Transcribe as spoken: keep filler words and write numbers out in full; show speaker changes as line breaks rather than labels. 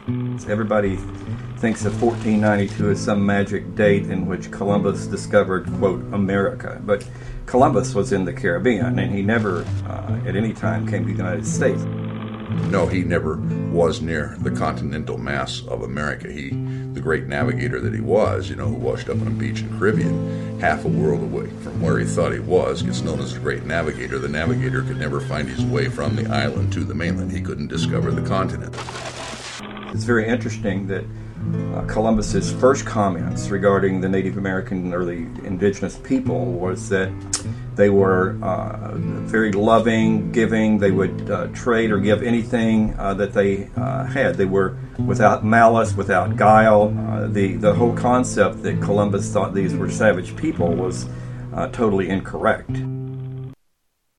Everybody thinks of fourteen ninety-two as some magic date in which Columbus discovered, quote, America. But Columbus was in the Caribbean, and he never, uh, at any time, came to the United States.
No, he never was near the continental mass of America. He, the great navigator that he was, you know, who washed up on a beach in the Caribbean, half a world away from where he thought he was, gets known as the great navigator. The navigator could never find his way from the island to the mainland. He couldn't discover the continent.
It's very interesting that uh, Columbus's first comments regarding the Native American or the indigenous people was that they were uh, very loving, giving. They would uh, trade or give anything uh, that they uh, had. They were without malice, without guile. Uh, the, the whole concept that Columbus thought these were savage people was uh, totally incorrect.